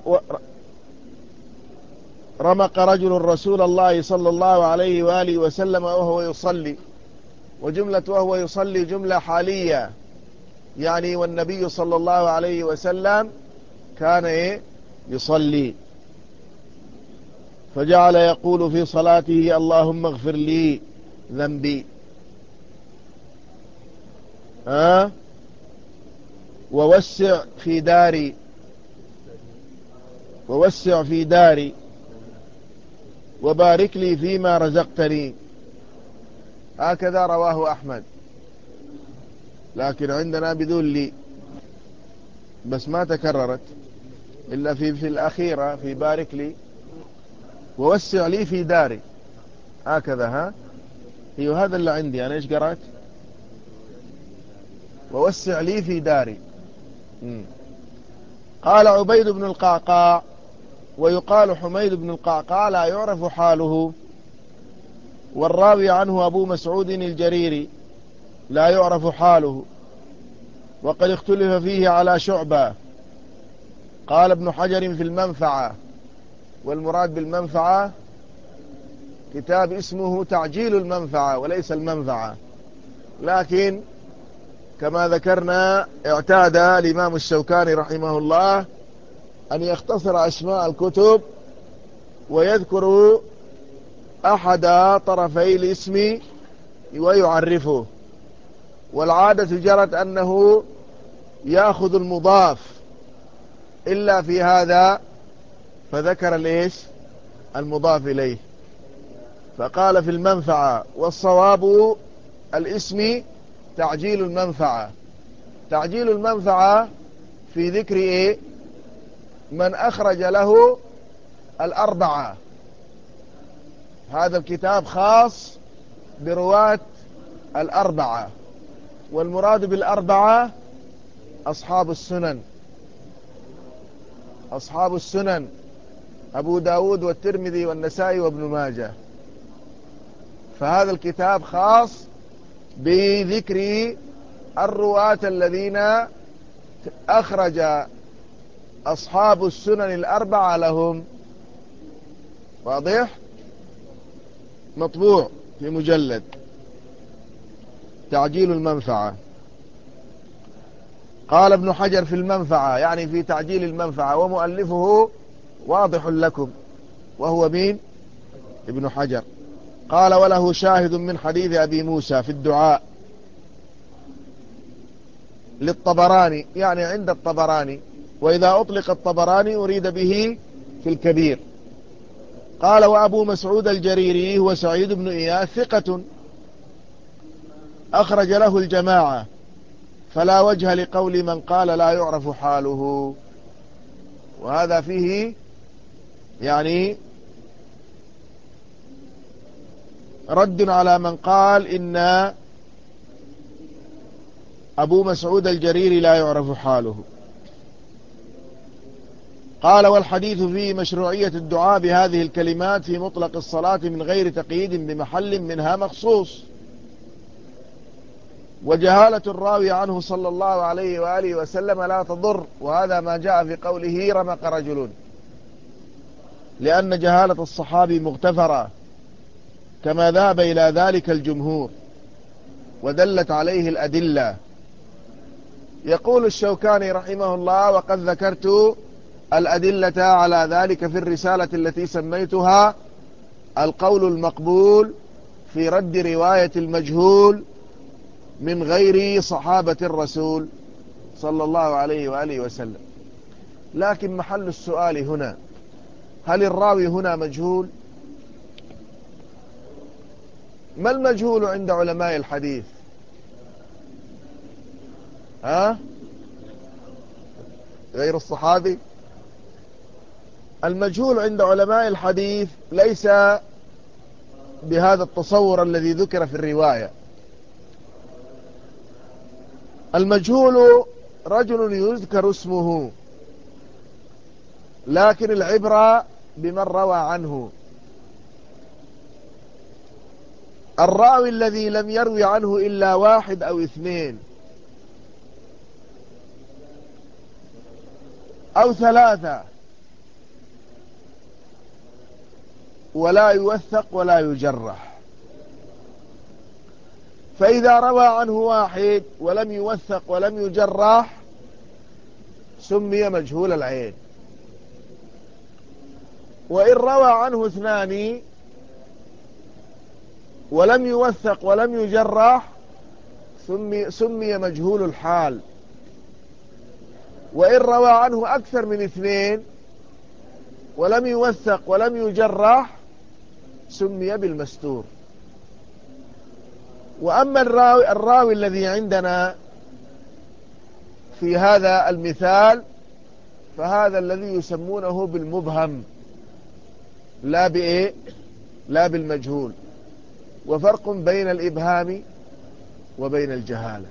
رمق رجل رسول الله صلى الله عليه وآله وسلم وهو يصلي. وجملة وهو يصلي جملة حالية، يعني والنبي صلى الله عليه وسلم كان إيه؟ يصلي، فجعل يقول في صلاته: اللهم اغفر لي ذنبي أه؟ ووسع في داري ووسع في داري وبارك لي فيما رزقتني. هكذا رواه أحمد، لكن عندنا بدون لي، بس ما تكررت إلا في في الأخيرة في بارك لي ووسع لي في داري، هكذا. ها؟ هي هذا اللي عندي أنا. إيش قرأت؟ ووسع لي في داري. مم. قال عبيد بن القعقاع ويقال حميد بن القعقاع لا يعرف حاله، والراوي عنه أبو مسعود الجريري لا يعرف حاله، وقد اختلف فيه على شعبة. قال ابن حجر في المنفعة، والمراد بالمنفعة كتاب اسمه تعجيل المنفعة وليس المنفعة، لكن كما ذكرنا اعتاد الإمام الشوكاني رحمه الله أن يختصر أسماء الكتب ويذكر أحد طرفي الاسم ويعرفه، والعادة جرت أنه يأخذ المضاف إلا في هذا فذكر ليش المضاف إليه، فقال في المنفعة. والصواب الاسم تعجيل المنفعة. تعجيل المنفعة في ذكر إيه؟ من أخرج له الأربعة. هذا الكتاب خاص برواة الأربعة، والمراد بالأربعة أصحاب السنن. أصحاب السنن أبو داود والترمذي والنسائي وابن ماجه. فهذا الكتاب خاص بذكر الرواة الذين أخرج أصحاب السنن الأربعة لهم. واضح؟ مطبوع في مجلد تعجيل المنفعة. قال ابن حجر في المنفعة يعني في تعجيل المنفعة، ومؤلفه واضح لكم وهو مين؟ ابن حجر. قال وله شاهد من حديث أبي موسى في الدعاء للطبراني، يعني عند الطبراني، وإذا أطلق الطبراني أريد به في الكبير. قال وأبو مسعود الجريري هو سعيد بن إياس ثقة أخرج له الجماعة، فلا وجه لقول من قال لا يعرف حاله. وهذا فيه يعني رد على من قال إن أبو مسعود الجريري لا يعرف حاله. قال والحديث فيه مشروعية الدعاء بهذه الكلمات في مطلق الصلاة من غير تقييد بمحل منها مخصوص، وجهالة الراوي عنه صلى الله عليه وآله وسلم لا تضر، وهذا ما جاء في قوله رمق رجل، لأن جهالة الصحابي مغتفرة كما ذهب إلى ذلك الجمهور ودلت عليه الأدلة. يقول الشوكاني رحمه الله وقد ذكرت الأدلة على ذلك في الرسالة التي سميتها القول المقبول في رد رواية المجهول من غير صحابة الرسول صلى الله عليه وآله وسلم. لكن محل السؤال هنا، هل الراوي هنا مجهول؟ ما المجهول عند علماء الحديث؟ ها؟ غير الصحابي. المجهول عند علماء الحديث ليس بهذا التصور الذي ذكر في الرواية. المجهول رجل يذكر اسمه، لكن العبرة بمن روى عنه. الراوي الذي لم يروي عنه إلا واحد أو اثنين أو ثلاثة ولا يوثق ولا يجرح، فإذا روى عنه واحد ولم يوثق ولم يجرح سمي مجهول العين، وإن روى عنه اثنان ولم يوثق ولم يجرح سمي, سمي مجهول الحال، وإن روى عنه أكثر من اثنين ولم يوثق ولم يجرح سمي بالمستور. وأما الراوي, الراوي الذي عندنا في هذا المثال فهذا الذي يسمونه بالمبهم لا بإيه لا بالمجهول. وفرق بين الإبهام وبين الجهالة.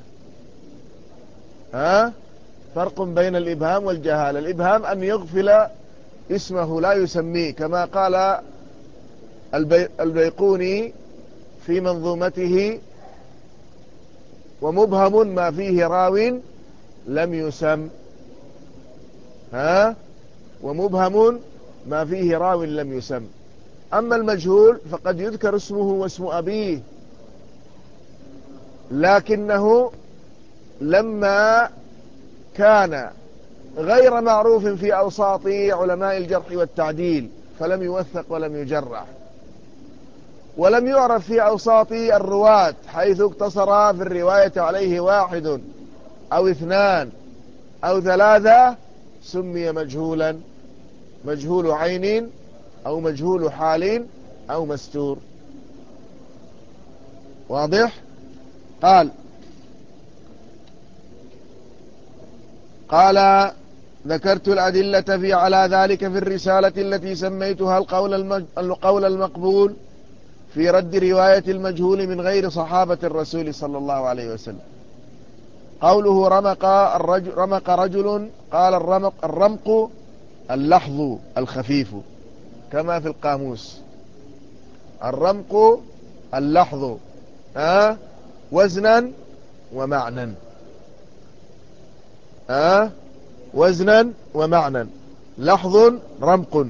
ها فرق بين الإبهام والجهالة. الإبهام أن يغفل اسمه لا يسميه، كما قال البي... البيقوني في منظومته: ومبهم ما فيه راو لم يسم. ها ومبهم ما فيه راو لم يسم. أما المجهول فقد يذكر اسمه واسم أبيه، لكنه لما كان غير معروف في أوساط علماء الجرح والتعديل فلم يوثق ولم يجرح، ولم يعرف في أوساط الرواة حيث اقتصر في الرواية عليه واحد أو اثنان أو ثلاثة، سمي مجهولا، مجهول عين أو مجهول حال أو مستور. واضح؟ قال قال ذكرت الأدلة في على ذلك في الرسالة التي سميتها القول, المج... القول المقبول في رد رواية المجهول من غير صحابة الرسول صلى الله عليه وسلم. قوله رمق الرجل, رمق رجل، قال الرمق, الرمق اللحظ الخفيف كما في القاموس. الرمق اللحظ أه؟ وزنا ومعنى. أه؟ وزنا ومعنى. لحظ رمق.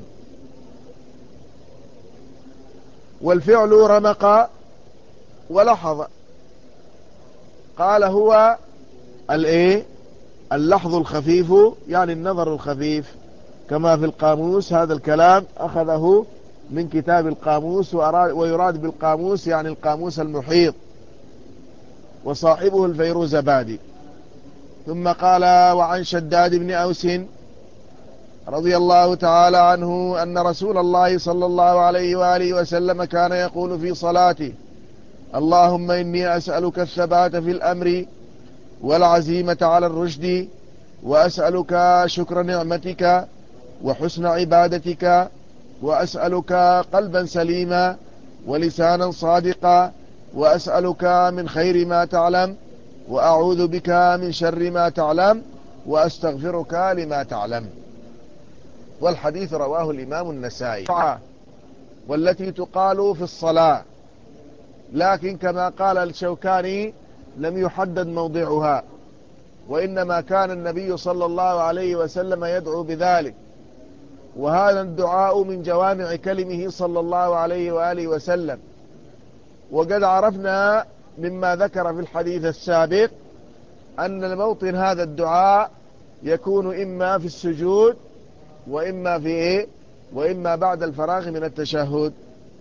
والفعل رمق ولحظ. قال هو الايه اللحظ الخفيف، يعني النظر الخفيف، كما في القاموس. هذا الكلام أخذه من كتاب القاموس، ويراد بالقاموس يعني القاموس المحيط، وصاحبه الفيروزبادي. ثم قال وعن شداد بن أوس رضي الله تعالى عنه أن رسول الله صلى الله عليه وآله وسلم كان يقول في صلاته: اللهم إني أسألك الثبات في الأمر والعزيمة على الرشد، وأسألك شكر نعمتك وحسن عبادتك، وأسألك قلبا سليما ولسانا صادقا، وأسألك من خير ما تعلم، وأعوذ بك من شر ما تعلم، وأستغفرك لما تعلم. والحديث رواه الإمام النسائي. والتي تقال في الصلاة، لكن كما قال الشوكاني لم يحدد موضعها، وإنما كان النبي صلى الله عليه وسلم يدعو بذلك. وهذا الدعاء من جوامع كلمه صلى الله عليه وآله وسلم. وقد عرفنا مما ذكر في الحديث السابق أن الموطن هذا الدعاء يكون إما في السجود وإما في إيه؟ وإما بعد الفراغ من التشهد.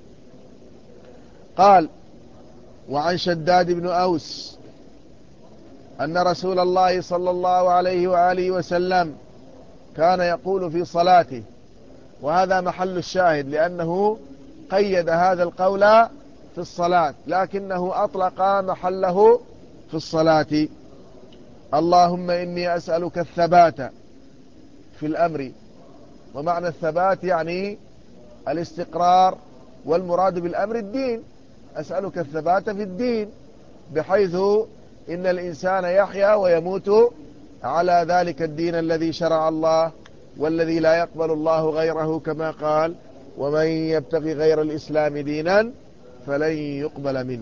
قال وعن شداد بن أوس أن رسول الله صلى الله عليه وآله وسلم كان يقول في صلاته، وهذا محل الشاهد لأنه قيد هذا القول في الصلاة، لكنه أطلق محله في الصلاة: اللهم إني أسألك الثبات في الأمر. ومعنى الثبات يعني الاستقرار، والمراد بالأمر الدين. أسألك الثبات في الدين، بحيث إن الإنسان يحيا ويموت على ذلك الدين الذي شرع الله، والذي لا يقبل الله غيره، كما قال: ومن يبتغي غير الإسلام دينا فلن يقبل منه.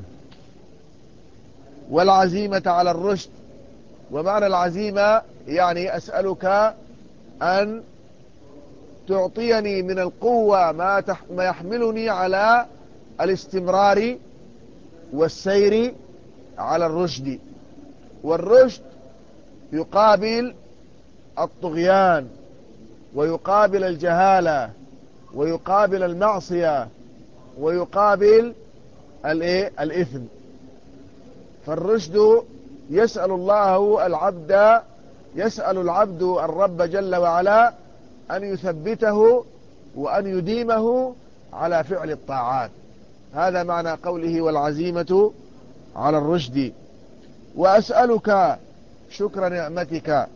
والعزيمة على الرشد. ومعنى العزيمة يعني أسألك أن تعطيني من القوة ما, تح ما يحملني على الاستمرار والسير على الرشد. والرشد يقابل الطغيان، ويقابل الجهالة، ويقابل المعصية، ويقابل الإثم. فالرشد يسأل الله العبد يسأل العبد الرب جل وعلا أن يثبته وأن يديمه على فعل الطاعات. هذا معنى قوله والعزيمة على الرشد. وأسألك شكر نعمتك.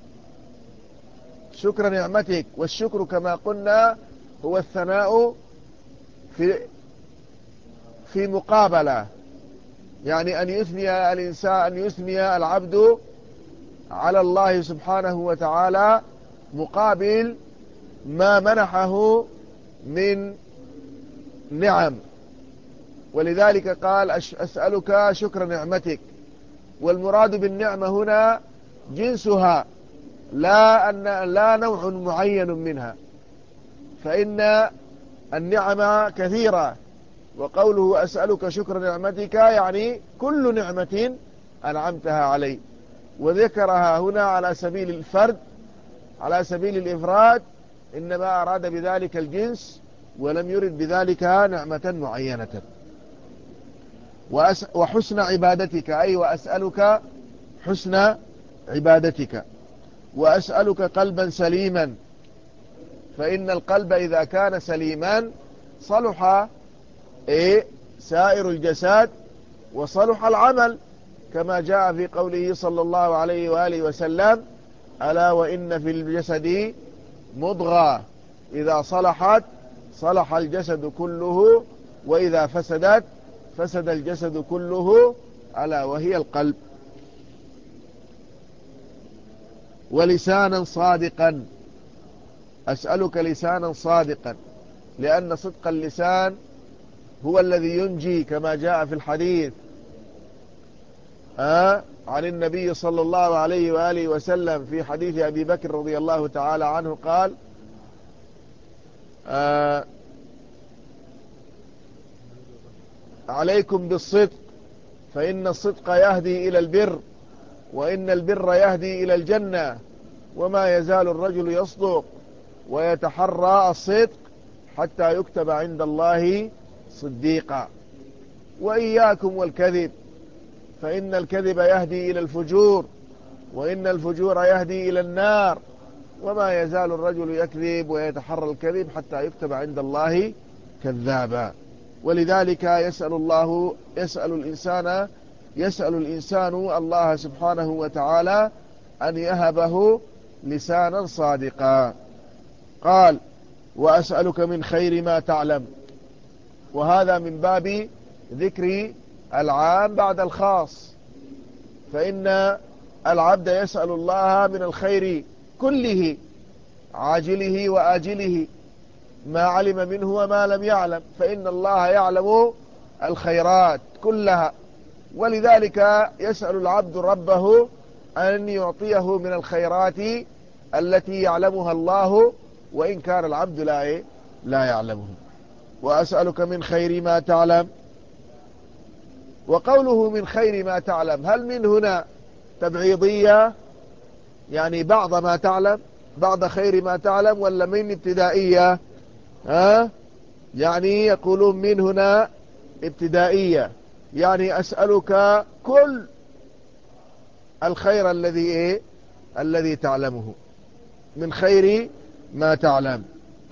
شكر نعمتك، والشكر كما قلنا هو الثناء في في مقابلة، يعني أن يثني الإنسان أن يثني العبد على الله سبحانه وتعالى مقابل ما منحه من نعم. ولذلك قال أسألك شكر نعمتك، والمراد بالنعمة هنا جنسها، لا أن لا نوع معين منها، فإن النعم كثيرة. وقوله أسألك شكر نعمتك يعني كل نعمة أنعمتها علي، وذكرها هنا على سبيل الفرد، على سبيل الإفراد، إنما أراد بذلك الجنس ولم يرد بذلك نعمة معينة. وحسن عبادتك، أي وأسألك حسن عبادتك، وأسألك قلبا سليما، فإن القلب إذا كان سليما صلح إيه سائر الجسد وصلح العمل، كما جاء في قوله صلى الله عليه وآله وسلم: ألا وإن في الجسد مضغة إذا صلحت صلح الجسد كله، وإذا فسدت فسد الجسد كله، ألا وهي القلب. ولسانا صادقا، أسألك لسانا صادقا، لأن صدق اللسان هو الذي ينجي، كما جاء في الحديث آه عن النبي صلى الله عليه وآله وسلم في حديث أبي بكر رضي الله تعالى عنه قال: آه عليكم بالصدق فإن الصدق يهدي إلى البر، وإن البر يهدي إلى الجنة، وما يزال الرجل يصدق ويتحرى الصدق حتى يكتب عند الله صديقا. وإياكم والكذب فإن الكذب يهدي إلى الفجور، وإن الفجور يهدي إلى النار، وما يزال الرجل يكذب ويتحرى الكذب حتى يكتب عند الله كذابا. ولذلك يسأل الله يسأل الإنسان يسأل الإنسان الله سبحانه وتعالى أن يهبه لسانا صادقا. قال: وأسألك من خير ما تعلم، وهذا من باب ذكر العام بعد الخاص، فإن العبد يسأل الله من الخير كله عاجله وآجله، ما علم منه وما لم يعلم، فإن الله يعلم الخيرات كلها. ولذلك يسأل العبد ربه أن يعطيه من الخيرات التي يعلمها الله، وإن كان العبد لا لا يعلمه. وأسألك من خير ما تعلم. وقوله من خير ما تعلم، هل من هنا تبعيضية يعني بعض ما تعلم، بعض خير ما تعلم، ولا من ابتدائية؟ ها يعني يقولون من هنا ابتدائية، يعني أسألك كل الخير الذي إيه الذي تعلمه، من خير ما تعلم.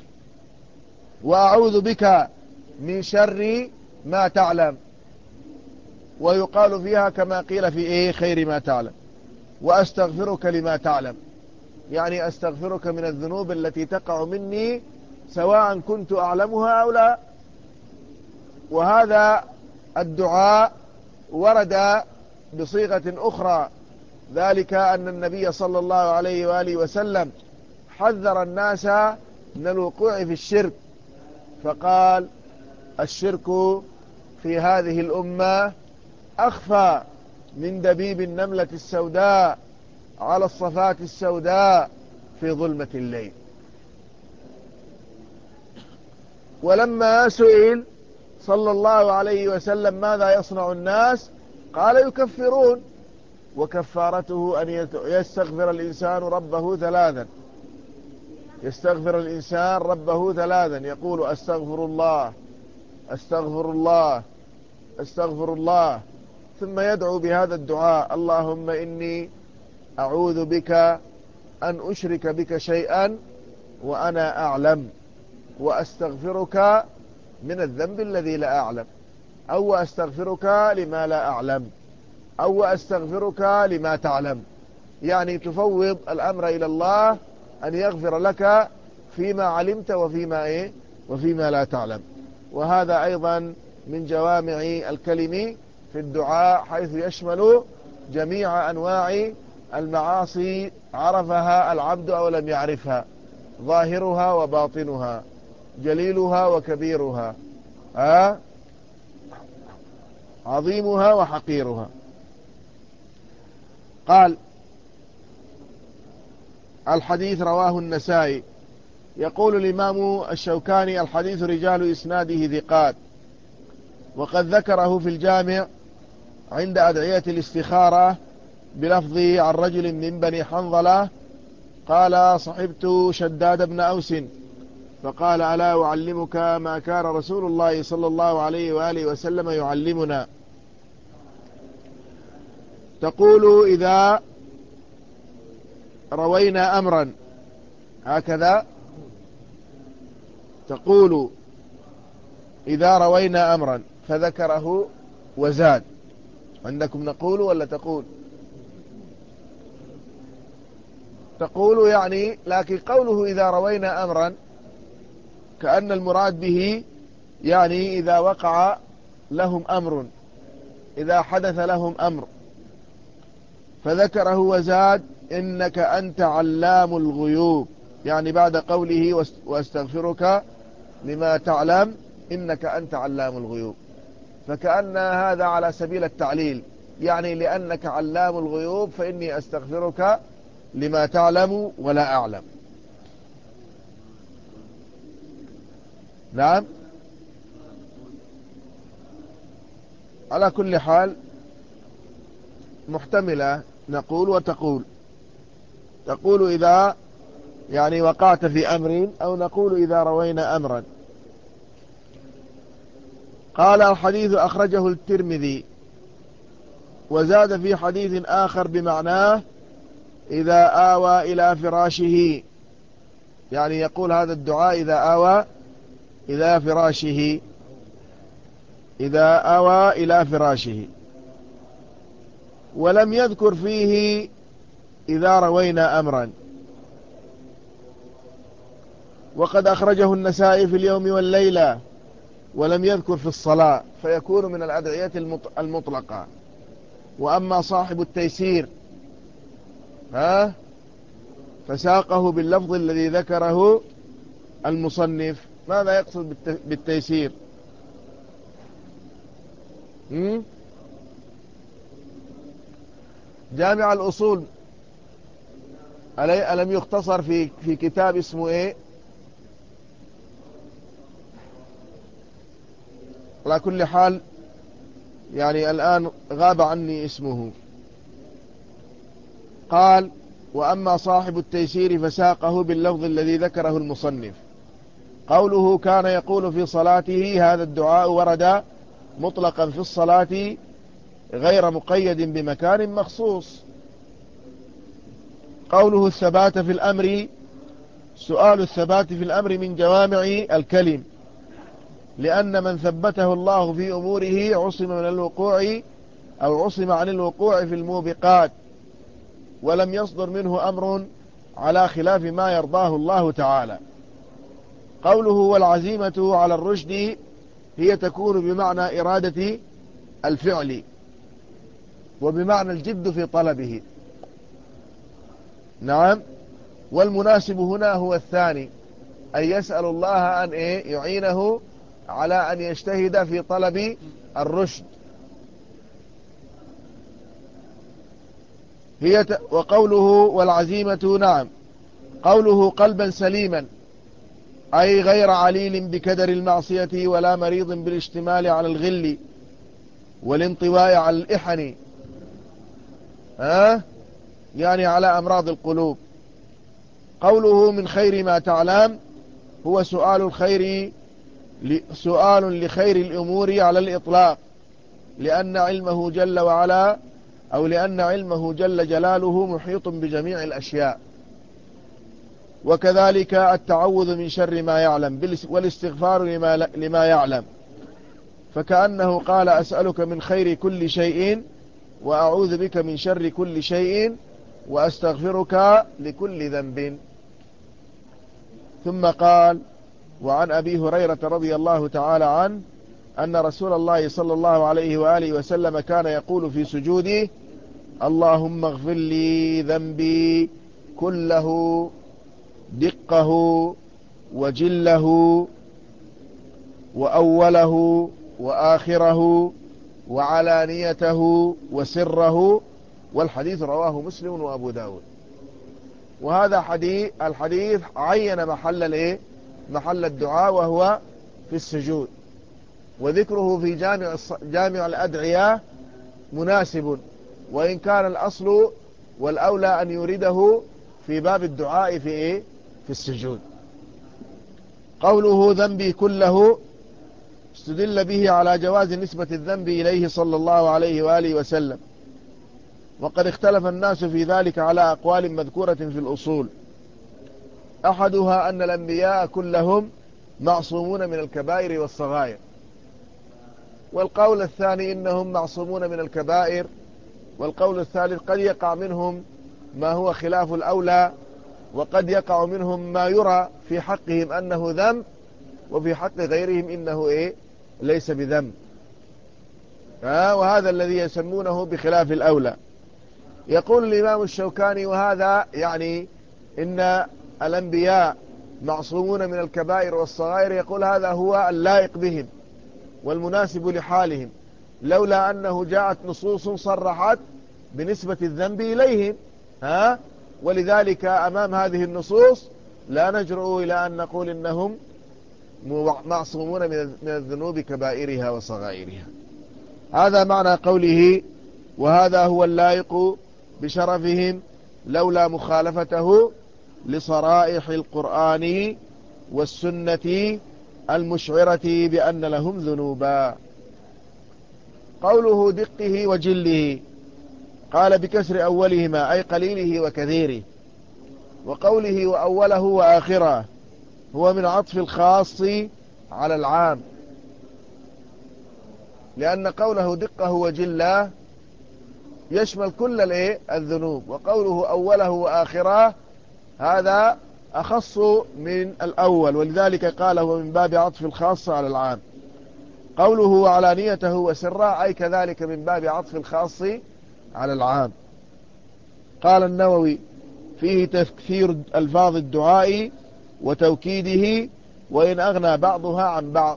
وأعوذ بك من شر ما تعلم، ويقال فيها كما قيل في إيه خير ما تعلم. وأستغفرك لما تعلم، يعني أستغفرك من الذنوب التي تقع مني سواء كنت أعلمها أو لا. وهذا الدعاء ورد بصيغة أخرى، ذلك أن النبي صلى الله عليه وآله وسلم حذر الناس من الوقوع في الشرك، فقال: الشرك في هذه الأمة أخفى من دبيب النملة السوداء على الصفات السوداء في ظلمة الليل. ولما سئل صلى الله عليه وسلم ماذا يصنع الناس، قال: يكفرون، وكفارته أن يستغفر الإنسان ربه ثلاثا يستغفر الإنسان ربه ثلاثا يقول: أستغفر الله أستغفر الله أستغفر الله، ثم يدعو بهذا الدعاء: اللهم إني أعوذ بك أن أشرك بك شيئا وأنا أعلم، وأستغفرك من الذنب الذي لا أعلم، أو أستغفرك لما لا أعلم، أو أستغفرك لما تعلم، يعني تفوض الأمر إلى الله أن يغفر لك فيما علمت وفيما إيه وفيما لا تعلم. وهذا أيضا من جوامع الكلم في الدعاء، حيث يشمل جميع أنواع المعاصي عرفها العبد أو لم يعرفها، ظاهرها وباطنها، جليلها وكبيرها، آه عظيمها وحقيرها. قال: الحديث رواه النسائي. يقول الإمام الشوكاني: الحديث رجال إسناده ثقات، وقد ذكره في الجامع عند أدعية الاستخارة بلفظ: عن رجل من بني حنظلة قال: صحبت شداد بن أوس فقال: ألا أعلمك ما كان رسول الله صلى الله عليه وآله وسلم يعلمنا؟ تقول: إذا روينا أمرا، هكذا تقول: إذا روينا أمرا، فذكره وزاد. عندكم نقول ولا تقول؟ تقول يعني، لكن قوله إذا روينا أمرا كأن المراد به يعني إذا وقع لهم أمر، إذا حدث لهم أمر، فذكره وزاد: إنك أنت علام الغيوب، يعني بعد قوله واستغفرك لما تعلم إنك أنت علام الغيوب، فكأن هذا على سبيل التعليل، يعني لأنك علام الغيوب فإني أستغفرك لما تعلم ولا أعلم. نعم، على كل حال محتملة، نقول وتقول. تقول إذا يعني وقعت في أمر، أو نقول إذا روينا أمرا. قال: الحديث أخرجه الترمذي، وزاد في حديث آخر بمعناه: إذا آوى إلى فراشه، يعني يقول هذا الدعاء إذا آوى إلى فراشه، إذا آوى إلى فراشه. ولم يذكر فيه إذا روينا أمرا. وقد أخرجه النسائي في اليوم والليلة، ولم يذكر في الصلاة، فيكون من الأدعية المطلقة. وأما صاحب التيسير ها فساقه باللفظ الذي ذكره المصنف. ماذا يقصد بالتيسير؟ م? جامع الأصول ألم يختصر في في كتاب اسمه إيه؟ على كل حال يعني الآن غاب عني اسمه. قال: وأما صاحب التيسير فساقه باللفظ الذي ذكره المصنف. قوله: كان يقول في صلاته، هذا الدعاء ورد مطلقا في الصلاة غير مقيد بمكان مخصوص. قوله: الثبات في الأمر، سؤال الثبات في الأمر من جوامع الكلم، لأن من ثبته الله في أموره عصم من الوقوع، أو عصم عن الوقوع في الموبقات، ولم يصدر منه أمر على خلاف ما يرضاه الله تعالى. قوله: والعزيمة على الرشد، هي تكون بمعنى إرادة الفعل، وبمعنى الجد في طلبه. نعم، والمناسب هنا هو الثاني، أن يسأل الله أن إيه يعينه على أن يجتهد في طلب الرشد. هي ت... وقوله: والعزيمة، نعم، قوله: قلبا سليما، أي غير عليل بكدر المعصية، ولا مريض بالاشتمال على الغل والانطواء على الإحن، ها يعني على أمراض القلوب. قوله: من خير ما تعلم، هو سؤال الخير، سؤال لخير الأمور على الإطلاق، لأن علمه جل وعلا أو لأن علمه جل جلاله محيط بجميع الأشياء. وكذلك التعوذ من شر ما يعلم، والاستغفار لما, لما يعلم، فكأنه قال: أسألك من خير كل شيء، وأعوذ بك من شر كل شيء، وأستغفرك لكل ذنب. ثم قال: وعن أبي هريرة رضي الله تعالى عنه أن رسول الله صلى الله عليه وآله وسلم كان يقول في سجوده: اللهم اغفر لي ذنبي كله دقه وجله وأوله وآخره وعلانيته وسره. والحديث رواه مسلم وأبو داود. وهذا حديث الحديث عين محل الايه محل الدعاء وهو في السجود، وذكره في جامع جامع الأدعية مناسب، وإن كان الأصل والأولى أن يريده في باب الدعاء في إيه؟ في السجود. قوله ذنبي كله استدل به على جواز نسبة الذنب إليه صلى الله عليه وآله وسلم، وقد اختلف الناس في ذلك على أقوال مذكورة في الأصول. أحدها أن الأنبياء كلهم معصومون من الكبائر والصغائر، والقول الثاني إنهم معصومون من الكبائر، والقول الثالث قد يقع منهم ما هو خلاف الأولى، وقد يقع منهم ما يرى في حقهم أنه ذنب، وفي حق غيرهم إنه إيه؟ ليس بذنب. آه وهذا الذي يسمونه بخلاف الأولى. يقول الإمام الشوكاني: وهذا يعني إن الأنبياء معصومون من الكبائر والصغائر، يقول هذا هو اللائق بهم والمناسب لحالهم، لولا أنه جاءت نصوص صرحت بنسبة الذنب إليهم. ها ولذلك أمام هذه النصوص لا نجرؤ إلى أن نقول إنهم معصومون من الذنوب كبائرها وصغائرها. هذا معنى قوله: وهذا هو اللائق بشرفهم لولا مخالفته لصرائح القرآن والسنة المشعرة بأن لهم ذنوبا. قوله دقه وجله قال بكسر أولهما أي قليله وكثيره، وقوله وأوله وآخره هو من عطف الخاص على العام، لأن قوله دقه وجله يشمل كل الذنوب، وقوله أوله وآخره هذا أخص من الأول، ولذلك قال هو من باب عطف الخاص على العام. قوله وعلانيته وسره أي كذلك من باب عطف الخاص على العام. قال النووي: فيه تكثير ألفاظ الدعاء وتوكيده، وإن أغنى بعضها عن بعض.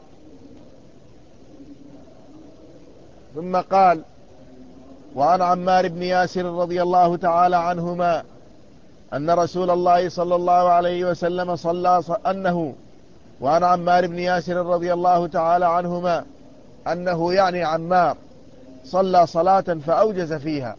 ثم قال: وعن عمار بن ياسر رضي الله تعالى عنهما أن رسول الله صلى الله عليه وسلم صلى أنه وعن عمار بن ياسر رضي الله تعالى عنهما أنه يعني عمار صلى صلاة فأوجز فيها،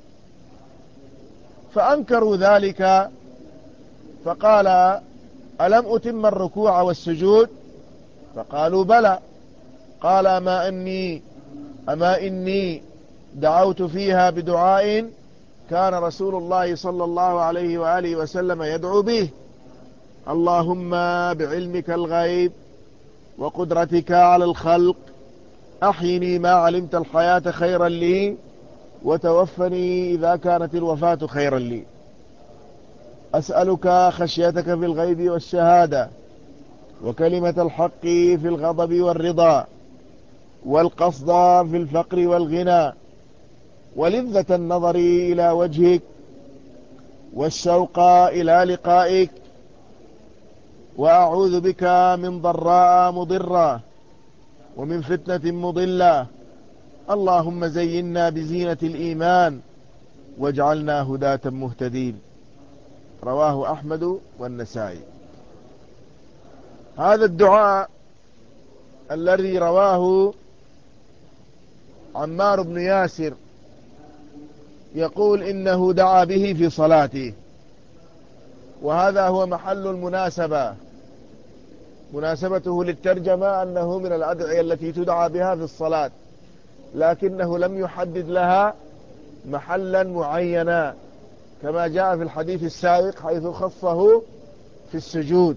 فأنكروا ذلك فقال: ألم أتم الركوع والسجود؟ فقالوا: بلى. قال: أما إني أما إني دعوت فيها بدعاء كان رسول الله صلى الله عليه وآله وسلم يدعو به: اللهم بعلمك الغيب وقدرتك على الخلق أحيني ما علمت الحياة خيرا لي، وتوفني إذا كانت الوفاة خيرا لي، أسألك خشيتك في الغيب والشهادة، وكلمة الحق في الغضب والرضا، والقصد في الفقر والغنى، ولذة النظر إلى وجهك، والشوق إلى لقائك، وأعوذ بك من ضراء مضرة ومن فتنة مضلة، اللهم زينا بزينة الإيمان واجعلنا هداة مهتدين. رواه أحمد والنسائي. هذا الدعاء الذي رواه عمار بن ياسر يقول إنه دعا به في صلاته، وهذا هو محل المناسبة. مناسبته للترجمة أنه من الأدعية التي تدعى بها في الصلاة، لكنه لم يحدد لها محلا معينا كما جاء في الحديث السابق حيث خصه في السجود.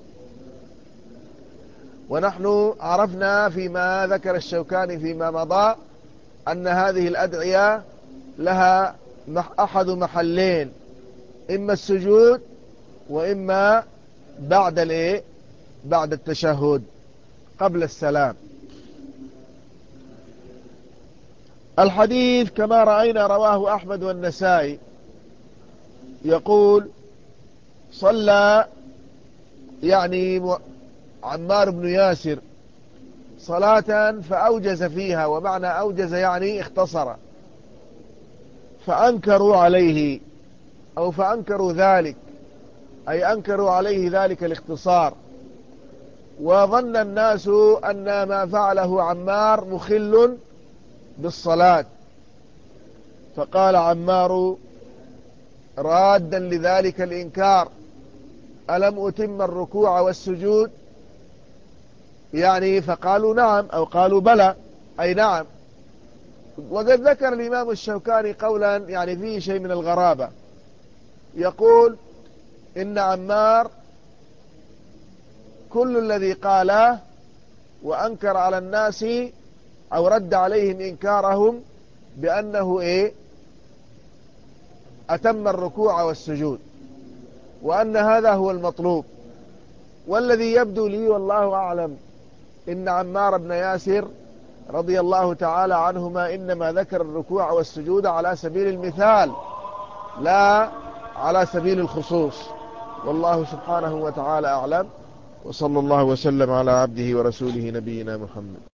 ونحن عرفنا فيما ذكر الشوكاني فيما مضى أن هذه الأدعية لها أحد محلين: إما السجود وإما بعد الايه بعد التشهد قبل السلام. الحديث كما رأينا رواه أحمد والنسائي، يقول صلى يعني عمار بن ياسر صلاة فأوجز فيها، ومعنى أوجز يعني اختصر، فأنكروا عليه أو فأنكروا ذلك، أي أنكروا عليه ذلك الاختصار، وظن الناس أن ما فعله عمار مخل بالصلاة، فقال عمار رادا لذلك الإنكار: ألم أتم الركوع والسجود؟ يعني فقالوا نعم، أو قالوا بلى أي نعم. وقد ذكر الإمام الشوكاني قولا يعني فيه شيء من الغرابة، يقول إن عمار كل الذي قاله وأنكر على الناس أو رد عليهم إنكارهم بأنه إيه أتم الركوع والسجود، وأن هذا هو المطلوب. والذي يبدو لي والله أعلم إن عمار بن ياسر رضي الله تعالى عنهما إنما ذكر الركوع والسجود على سبيل المثال لا على سبيل الخصوص، والله سبحانه وتعالى أعلم. وصلى الله وسلم على عبده ورسوله نبينا محمد.